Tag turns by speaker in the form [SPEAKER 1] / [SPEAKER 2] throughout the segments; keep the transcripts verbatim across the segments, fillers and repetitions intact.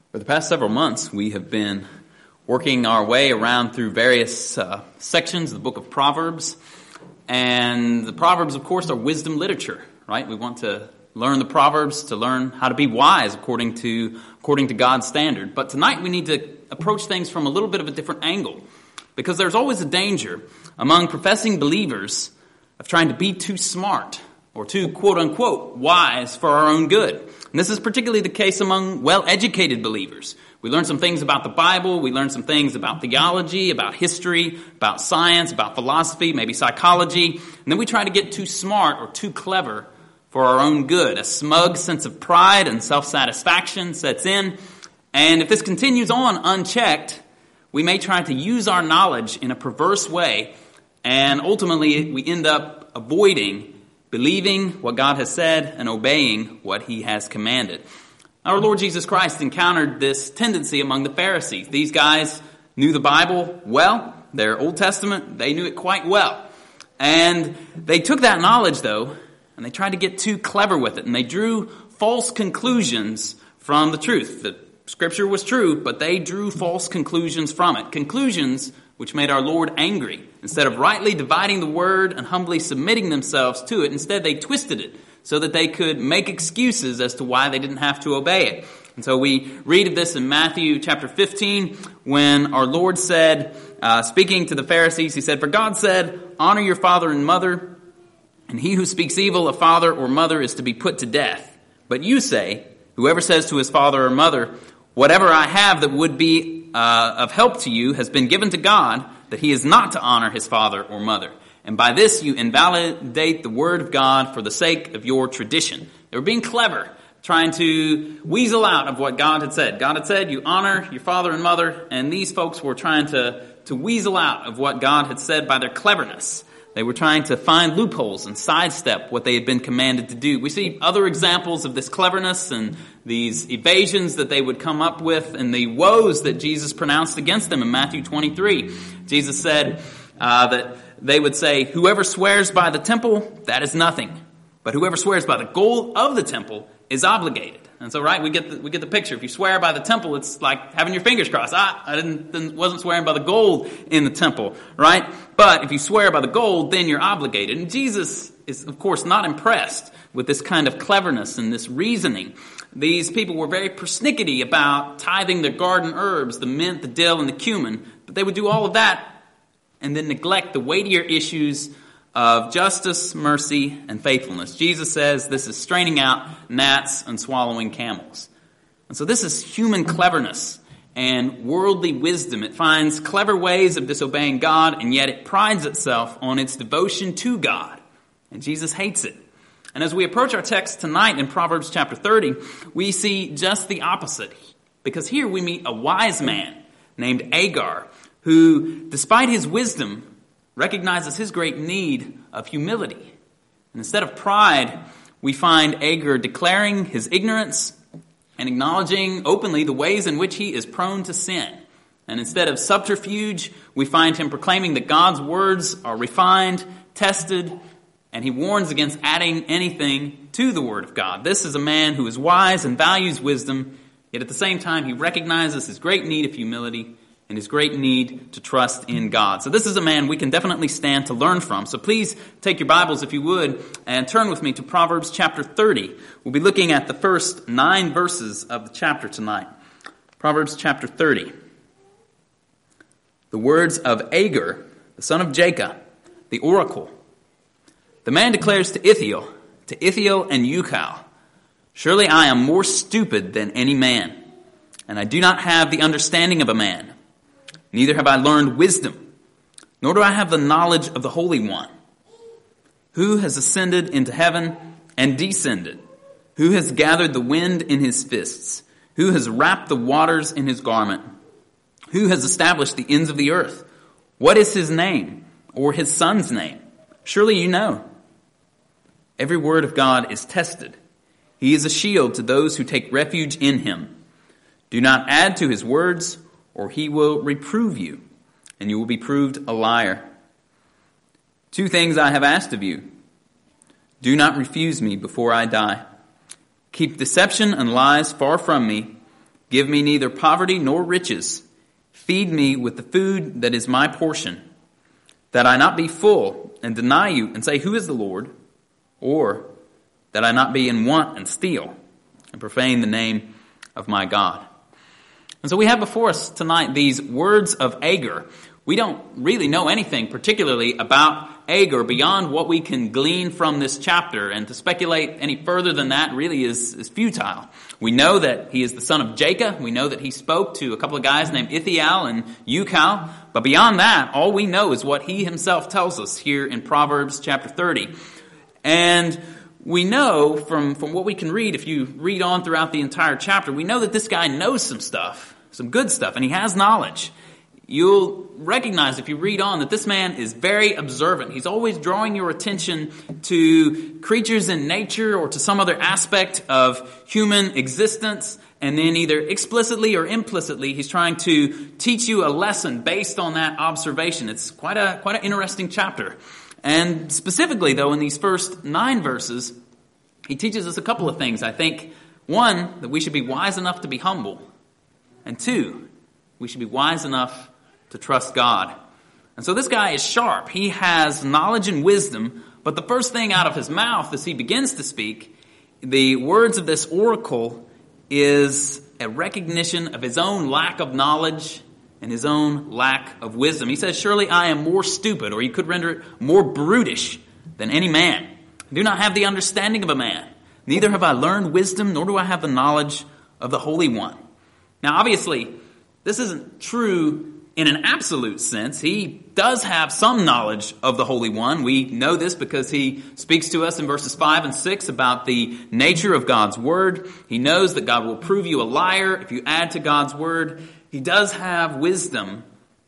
[SPEAKER 1] For the past several months, we have been working our way around through various uh, sections of the book of Proverbs. And the Proverbs, of course, are wisdom literature, right? We want to learn the Proverbs to learn how to be wise according to according to God's standard. But tonight we need to approach things from a little bit of a different angle, because there's always a danger among professing believers of trying to be too smart or too, quote-unquote, wise for our own good. And this is particularly the case among well-educated believers. We learn some things about the Bible, we learn some things about theology, about history, about science, about philosophy, maybe psychology, and then we try to get too smart or too clever for our own good. A smug sense of pride and self-satisfaction sets in, and if this continues on unchecked, we may try to use our knowledge in a perverse way, and ultimately we end up avoiding believing what God has said and obeying what he has commanded. Our Lord Jesus Christ encountered this tendency among the Pharisees. These guys knew the Bible well. Their Old Testament, they knew it quite well. And they took that knowledge, though, and they tried to get too clever with it. And they drew false conclusions from the truth. The Scripture was true, but they drew false conclusions from it. Conclusions which made our Lord angry. Instead of rightly dividing the word and humbly submitting themselves to it, instead they twisted it so that they could make excuses as to why they didn't have to obey it. And so we read of this in Matthew chapter fifteen, when our Lord said, uh, speaking to the Pharisees, he said, "For God said, honor your father and mother, and he who speaks evil of father or mother is to be put to death. But you say, whoever says to his father or mother, whatever I have that would be uh, of help to you has been given to God, that he is not to honor his father or mother. And by this you invalidate the word of God for the sake of your tradition." They were being clever, trying to weasel out of what God had said. God had said, you honor your father and mother, and these folks were trying to, to weasel out of what God had said by their cleverness. They were trying to find loopholes and sidestep what they had been commanded to do. We see other examples of this cleverness and these evasions that they would come up with and the woes that Jesus pronounced against them in Matthew twenty-three. Jesus said uh, that they would say, whoever swears by the temple, that is nothing. But whoever swears by the gold of the temple is obligated. And so, right, we get the, we get the picture. If you swear by the temple, it's like having your fingers crossed. Ah, I didn't, didn't wasn't swearing by the gold in the temple, right? But if you swear by the gold, then you're obligated. And Jesus is, of course, not impressed with this kind of cleverness and this reasoning. These people were very persnickety about tithing their garden herbs, the mint, the dill, and the cumin. But they would do all of that and then neglect the weightier issues of justice, mercy, and faithfulness. Jesus says this is straining out gnats and swallowing camels. And so this is human cleverness and worldly wisdom. It finds clever ways of disobeying God, and yet it prides itself on its devotion to God. And Jesus hates it. And as we approach our text tonight in Proverbs chapter thirty, we see just the opposite. Because here we meet a wise man named Agur, who, despite his wisdom, recognizes his great need of humility. And instead of pride, we find Agur declaring his ignorance and acknowledging openly the ways in which he is prone to sin. And instead of subterfuge, we find him proclaiming that God's words are refined, tested, and he warns against adding anything to the word of God. This is a man who is wise and values wisdom, yet at the same time he recognizes his great need of humility and his great need to trust in God. So this is a man we can definitely stand to learn from. So please take your Bibles, if you would, and turn with me to Proverbs chapter thirty. We'll be looking at the first nine verses of the chapter tonight. Proverbs chapter thirty. The words of Agur, the son of Jacob, the oracle. The man declares to Ithiel, to Ithiel and Ucal, surely I am more stupid than any man, and I do not have the understanding of a man. Neither have I learned wisdom, nor do I have the knowledge of the Holy One. Who has ascended into heaven and descended? Who has gathered the wind in his fists? Who has wrapped the waters in his garment? Who has established the ends of the earth? What is his name, or his son's name? Surely you know. Every word of God is tested. He is a shield to those who take refuge in him. Do not add to his words, or he will reprove you, and you will be proved a liar. Two things I have asked of you. Do not refuse me before I die. Keep deception and lies far from me. Give me neither poverty nor riches. Feed me with the food that is my portion, that I not be full and deny you and say, who is the Lord? Or that I not be in want and steal and profane the name of my God. And so we have before us tonight these words of Agur. We don't really know anything particularly about Agur beyond what we can glean from this chapter, and to speculate any further than that really is, is futile. We know that he is the son of Jacob. We know that he spoke to a couple of guys named Ithiel and Ucal. But beyond that, all we know is what he himself tells us here in Proverbs chapter thirty. And we know from, from what we can read, if you read on throughout the entire chapter, we know that this guy knows some stuff, some good stuff, and he has knowledge. You'll recognize if you read on that this man is very observant. He's always drawing your attention to creatures in nature or to some other aspect of human existence. And then either explicitly or implicitly, he's trying to teach you a lesson based on that observation. It's quite a, quite an interesting chapter. And specifically, though, in these first nine verses, he teaches us a couple of things. I think, one, that we should be wise enough to be humble. And two, we should be wise enough to trust God. And so this guy is sharp. He has knowledge and wisdom, but the first thing out of his mouth as he begins to speak, the words of this oracle is a recognition of his own lack of knowledge and his own lack of wisdom. He says, surely I am more stupid, or you could render it more brutish than any man. I do not have the understanding of a man. Neither have I learned wisdom, nor do I have the knowledge of the Holy One. Now, obviously, this isn't true in an absolute sense. He does have some knowledge of the Holy One. We know this because he speaks to us in verses five and six about the nature of God's Word. He knows that God will prove you a liar if you add to God's Word. He does have wisdom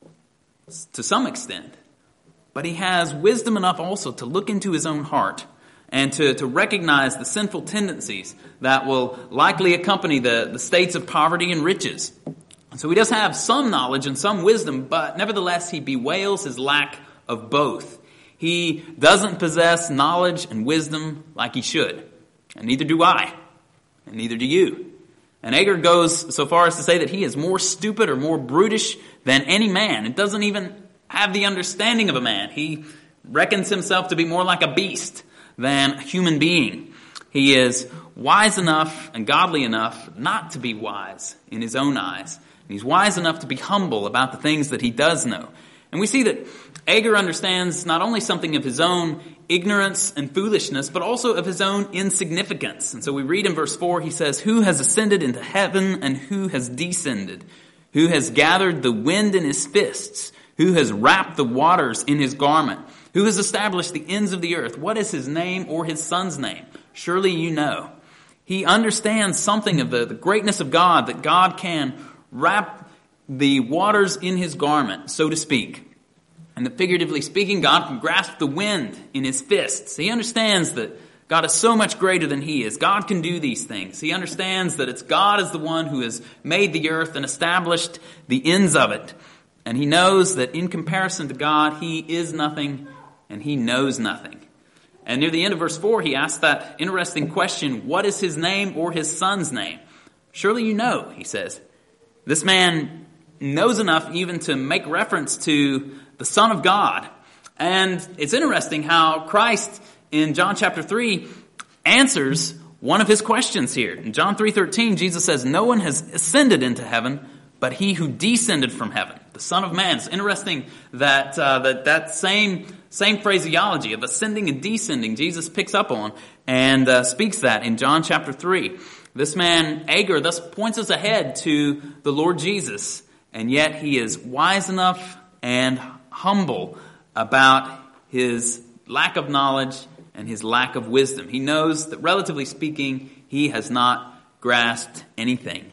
[SPEAKER 1] to some extent, but he has wisdom enough also to look into his own heart and to, to recognize the sinful tendencies that will likely accompany the, the states of poverty and riches. So he does have some knowledge and some wisdom, but nevertheless he bewails his lack of both. He doesn't possess knowledge and wisdom like he should. And neither do I. And neither do you. And Agur goes so far as to say that he is more stupid or more brutish than any man. It doesn't even have the understanding of a man. He reckons himself to be more like a beast than a human being. He is wise enough and godly enough not to be wise in his own eyes. He's wise enough to be humble about the things that he does know. And we see that Agur understands not only something of his own ignorance and foolishness, but also of his own insignificance. And so we read in verse four, he says, who has ascended into heaven and who has descended? Who has gathered the wind in his fists? Who has wrapped the waters in his garment? Who has established the ends of the earth? What is his name or his son's name? Surely you know. He understands something of the, the greatness of God, that God can wrap the waters in his garment, so to speak. And that figuratively speaking, God can grasp the wind in his fists. He understands that God is so much greater than he is. God can do these things. He understands that it's God is the one who has made the earth and established the ends of it. And he knows that in comparison to God, he is nothing and he knows nothing. And near the end of verse four, he asks that interesting question, what is his name or his son's name? Surely you know, he says. This man knows enough even to make reference to the Son of God. And it's interesting how Christ in John chapter three answers one of his questions here. In John three thirteen, Jesus says, no one has ascended into heaven but he who descended from heaven, the Son of Man. It's interesting that uh, that, that same, same phraseology of ascending and descending Jesus picks up on and uh, speaks that in John chapter three. This man, Agur, thus points us ahead to the Lord Jesus, and yet he is wise enough and humble about his lack of knowledge and his lack of wisdom. He knows that, relatively speaking, he has not grasped anything.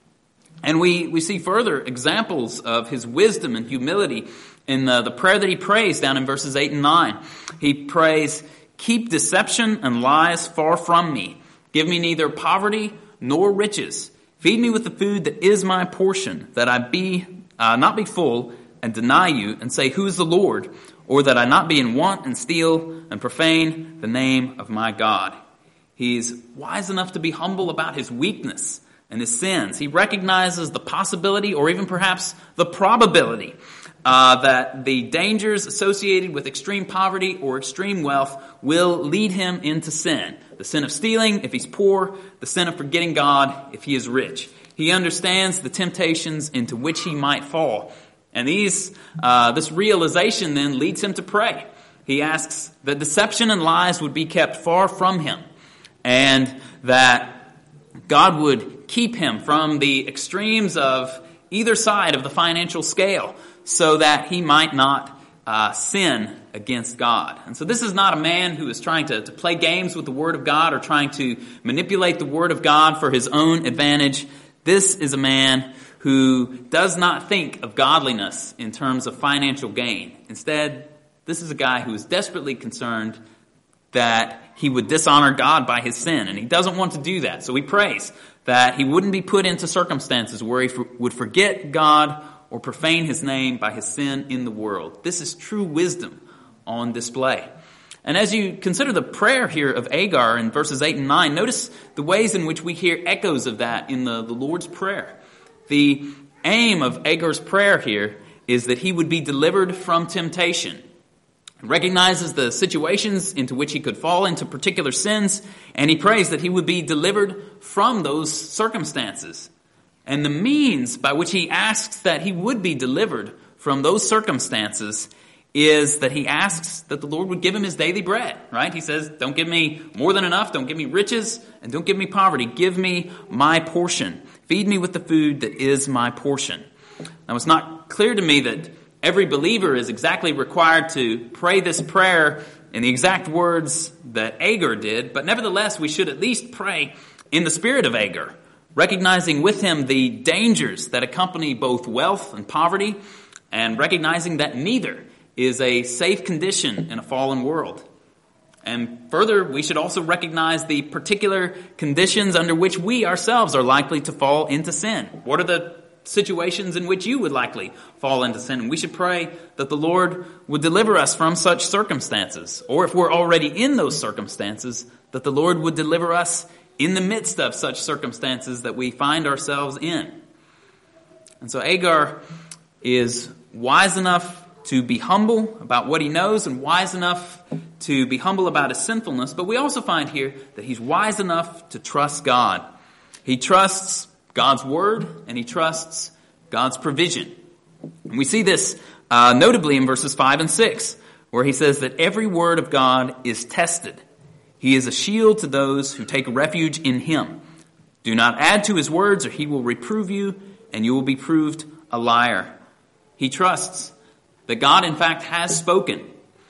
[SPEAKER 1] And we, we see further examples of his wisdom and humility in the, the prayer that he prays down in verses eight and nine. He prays, keep deception and lies far from me. Give me neither poverty nor riches. Feed me with the food that is my portion, that I be uh, not be full and deny you and say, who is the Lord? Or that I not be in want and steal and profane the name of my God. He's wise enough to be humble about his weakness, and his sins. He recognizes the possibility, or even perhaps the probability, uh, that the dangers associated with extreme poverty or extreme wealth will lead him into sin. The sin of stealing if he's poor, the sin of forgetting God if he is rich. He understands the temptations into which he might fall. And these, uh, this realization then leads him to pray. He asks that deception and lies would be kept far from him, and that God would keep him from the extremes of either side of the financial scale, so that he might not uh, sin against God. And so this is not a man who is trying to, to play games with the Word of God or trying to manipulate the Word of God for his own advantage. This is a man who does not think of godliness in terms of financial gain. Instead, this is a guy who is desperately concerned that he would dishonor God by his sin, and he doesn't want to do that. So he prays that he wouldn't be put into circumstances where he for, would forget God or profane his name by his sin in the world. This is true wisdom on display. And as you consider the prayer here of Agar in verses eight and nine, notice the ways in which we hear echoes of that in the, the Lord's Prayer. The aim of Agar's prayer here is that he would be delivered from temptation. He recognizes the situations into which he could fall into particular sins, and he prays that he would be delivered from those circumstances. And the means by which he asks that he would be delivered from those circumstances is that he asks that the Lord would give him his daily bread, right? He says, don't give me more than enough, don't give me riches, and don't give me poverty. Give me my portion. Feed me with the food that is my portion. Now, it's not clear to me that every believer is exactly required to pray this prayer in the exact words that Agar did, but nevertheless, we should at least pray in the spirit of Agar, recognizing with him the dangers that accompany both wealth and poverty, and recognizing that neither is a safe condition in a fallen world. And further, we should also recognize the particular conditions under which we ourselves are likely to fall into sin. What are the situations in which you would likely fall into sin? And we should pray that the Lord would deliver us from such circumstances. Or if we're already in those circumstances, that the Lord would deliver us in the midst of such circumstances that we find ourselves in. And so Agar is wise enough to be humble about what he knows and wise enough to be humble about his sinfulness. But we also find here that he's wise enough to trust God. He trusts God's word and he trusts God's provision. And we see this uh, notably in verses five and six, where he says that every word of God is tested. He is a shield to those who take refuge in him. Do not add to his words, or he will reprove you, and you will be proved a liar. He trusts that God, in fact, has spoken,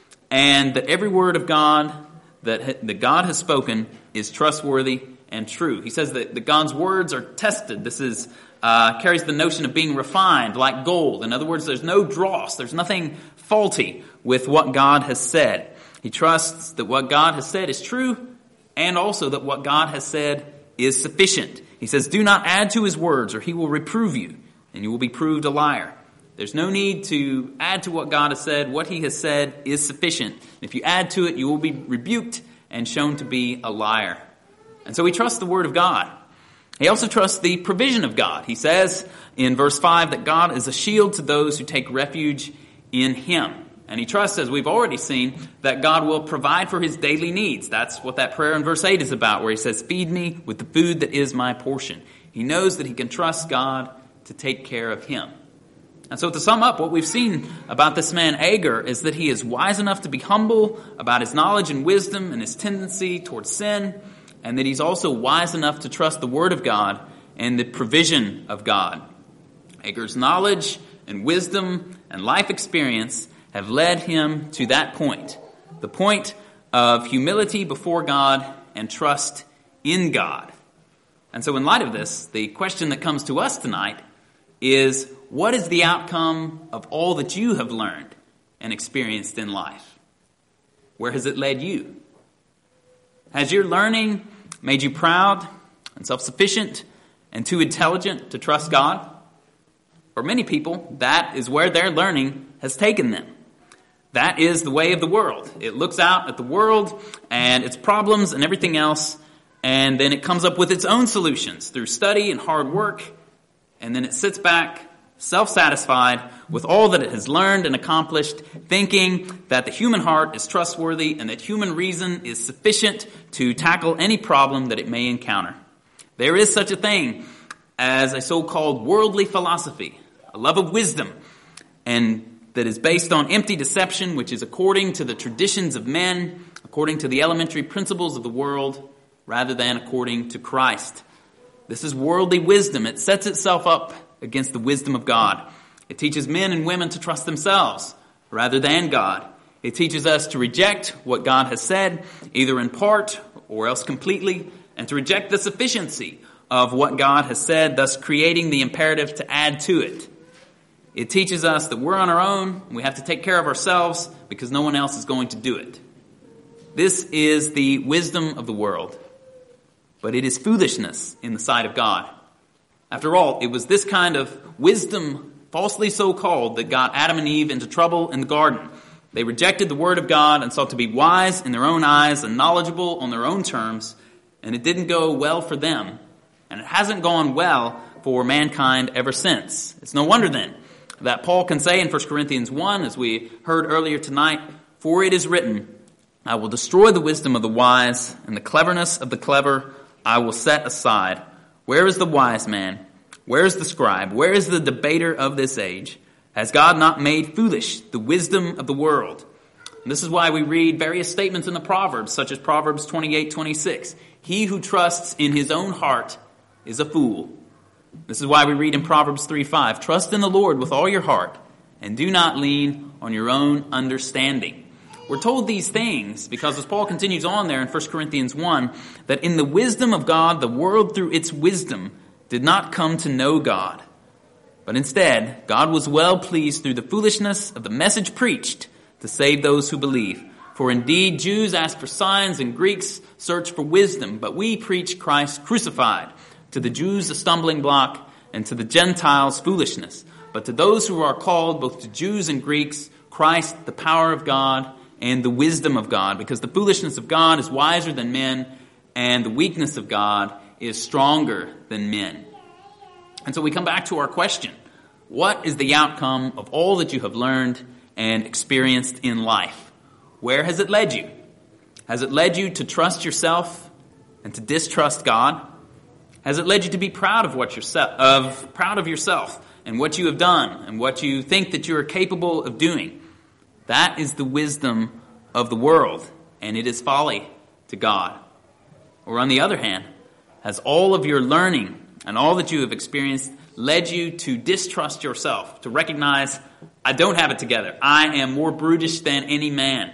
[SPEAKER 1] and that every word of God that, that God has spoken is trustworthy and true. He says that, that God's words are tested. This is uh, carries the notion of being refined like gold. In other words, there's no dross. There's nothing faulty with what God has said. He trusts that what God has said is true, and also that what God has said is sufficient. He says, do not add to his words, or he will reprove you, and you will be proved a liar. There's no need to add to what God has said. What he has said is sufficient. If you add to it, you will be rebuked and shown to be a liar. And so he trusts the word of God. He also trusts the provision of God. He says in verse five that God is a shield to those who take refuge in him. And he trusts, as we've already seen, that God will provide for his daily needs. That's what that prayer in verse eight is about, where he says, feed me with the food that is my portion. He knows that he can trust God to take care of him. And so to sum up, what we've seen about this man Agar is that he is wise enough to be humble about his knowledge and wisdom and his tendency towards sin, and that he's also wise enough to trust the word of God and the provision of God. Agar's knowledge and wisdom and life experience have led him to that point, the point of humility before God and trust in God. And so in light of this, the question that comes to us tonight is, what is the outcome of all that you have learned and experienced in life? Where has it led you? Has your learning made you proud and self-sufficient and too intelligent to trust God? For many people, that is where their learning has taken them. That is the way of the world. It looks out at the world and its problems and everything else, and then it comes up with its own solutions through study and hard work, and then it sits back self-satisfied with all that it has learned and accomplished, thinking that the human heart is trustworthy and that human reason is sufficient to tackle any problem that it may encounter. There is such a thing as a so-called worldly philosophy, a love of wisdom, and that is based on empty deception, which is according to the traditions of men, according to the elementary principles of the world, rather than according to Christ. This is worldly wisdom. It sets itself up against the wisdom of God. It teaches men and women to trust themselves rather than God. It teaches us to reject what God has said, either in part or else completely, and to reject the sufficiency of what God has said, thus creating the imperative to add to it. It teaches us that we're on our own, and we have to take care of ourselves because no one else is going to do it. This is the wisdom of the world, but it is foolishness in the sight of God. After all, it was this kind of wisdom, falsely so called, that got Adam and Eve into trouble in the garden. They rejected the word of God and sought to be wise in their own eyes and knowledgeable on their own terms, and it didn't go well for them. And it hasn't gone well for mankind ever since. It's no wonder then that Paul can say in First Corinthians one, as we heard earlier tonight, "For it is written, I will destroy the wisdom of the wise, and the cleverness of the clever I will set aside. Where is the wise man? Where is the scribe? Where is the debater of this age? Has God not made foolish the wisdom of the world?" And this is why we read various statements in the Proverbs, such as Proverbs twenty-eight twenty-six. "He who trusts in his own heart is a fool." This is why we read in Proverbs three five, "Trust in the Lord with all your heart, and do not lean on your own understanding." We're told these things because, as Paul continues on there in First Corinthians one, that in the wisdom of God, the world through its wisdom did not come to know God. But instead, God was well pleased through the foolishness of the message preached to save those who believe. For indeed, Jews ask for signs and Greeks search for wisdom, but we preach Christ crucified. To the Jews a stumbling block, and to the Gentiles foolishness. But to those who are called, both to Jews and Greeks, Christ, the power of God, and the wisdom of God, because the foolishness of God is wiser than men, and the weakness of God is stronger than men. And so we come back to our question. What is the outcome of all that you have learned and experienced in life? Where has it led you? Has it led you to trust yourself and to distrust God? Has it led you to be proud of what yourself, of proud of yourself and what you have done and what you think that you are capable of doing? That is the wisdom of the world, and it is folly to God. Or on the other hand, has all of your learning and all that you have experienced led you to distrust yourself, to recognize, I don't have it together. I am more brutish than any man.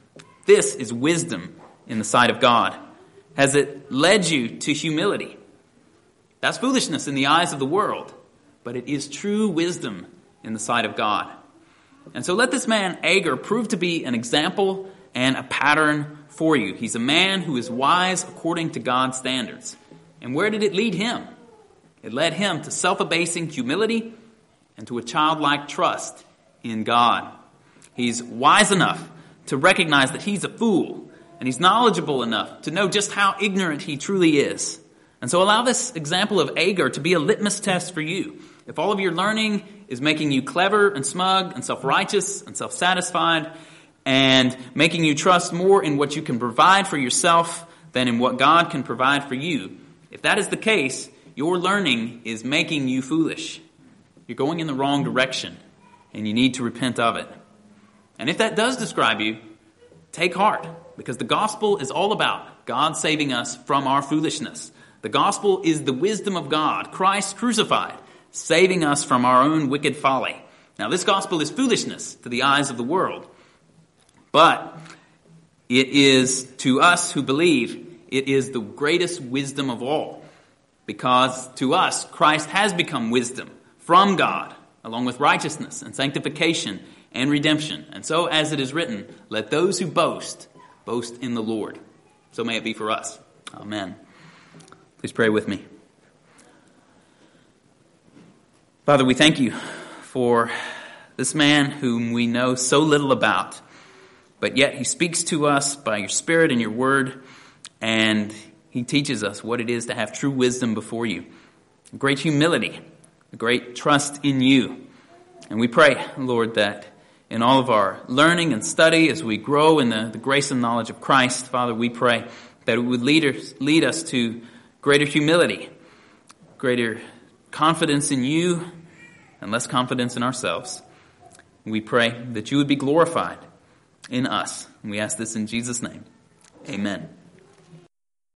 [SPEAKER 1] This is wisdom in the sight of God. Has it led you to humility? That's foolishness in the eyes of the world, but it is true wisdom in the sight of God. And so let this man, Agur, prove to be an example and a pattern for you. He's a man who is wise according to God's standards. And where did it lead him? It led him to self-abasing humility and to a childlike trust in God. He's wise enough to recognize that he's a fool, and he's knowledgeable enough to know just how ignorant he truly is. And so allow this example of Agur to be a litmus test for you. If all of your learning is making you clever and smug and self-righteous and self-satisfied and making you trust more in what you can provide for yourself than in what God can provide for you, if that is the case, your learning is making you foolish. You're going in the wrong direction, and you need to repent of it. And if that does describe you, take heart, because the gospel is all about God saving us from our foolishness. The gospel is the wisdom of God, Christ crucified, saving us from our own wicked folly. Now, this gospel is foolishness to the eyes of the world, but it is, to us who believe, it is the greatest wisdom of all, because to us, Christ has become wisdom from God, along with righteousness and sanctification and redemption. And so, as it is written, let those who boast, boast in the Lord. So may it be for us. Amen. Please pray with me. Father, we thank you for this man whom we know so little about, but yet he speaks to us by your Spirit and your word, and He teaches us what it is to have true wisdom before you, great humility, a great trust in you. And we pray, Lord, that in all of our learning and study, as we grow in the, the grace and knowledge of Christ, Father, we pray that it would lead us, lead us to greater humility, greater confidence in you, and less confidence in ourselves. We pray that you would be glorified in us. And we ask this in Jesus' name. Amen.